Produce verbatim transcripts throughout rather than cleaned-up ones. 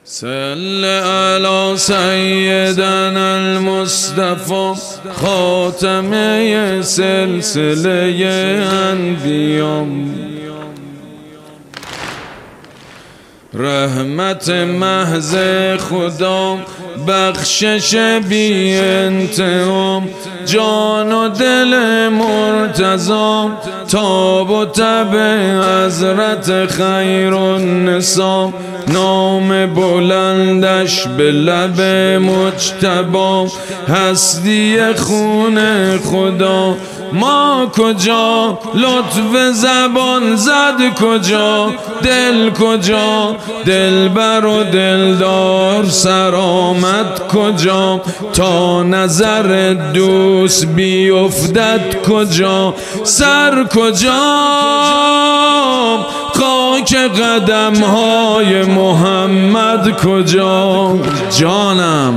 صل علی سیدنا المصطفى خاتمه سلسله انبیا، رحمت محض خدا، بخشش بی انتهام، جان و دل مرتضی، تاب و تب حضرت خیر النساء، نام بلندش به لب مجتبی، هستی خون خدا. ما کجا لطف زبان زد، کجا دل، کجا دلبر و دلدار سرآمد، کجا تا نظر دوست بیفتد، کجا سر، کجا خاک قدم های محمد، کجا جانم.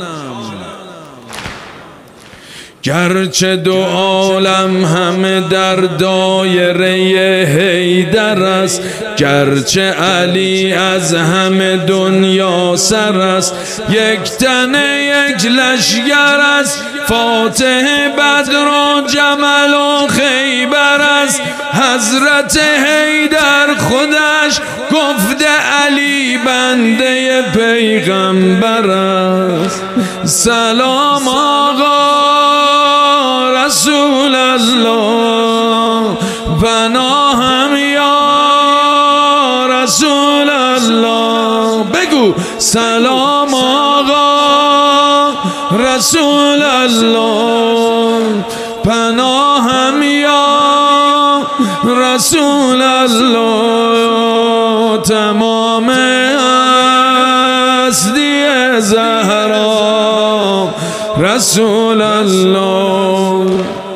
گرچه دو عالم همه در دایره حیدر است، گرچه علی از همه دنیا سر است، یک تنه یک لشگر است، فاتح بدر و جمل و خیبر است. حضرت حیدر خودش گفته علی بنده پیغمبر است. سلام آقا رسول الله، پناهم یا رسول الله. بگو سلام آقا رسول الله، پناهم یا رسول الله. تمام هستی زهرا رسول الله.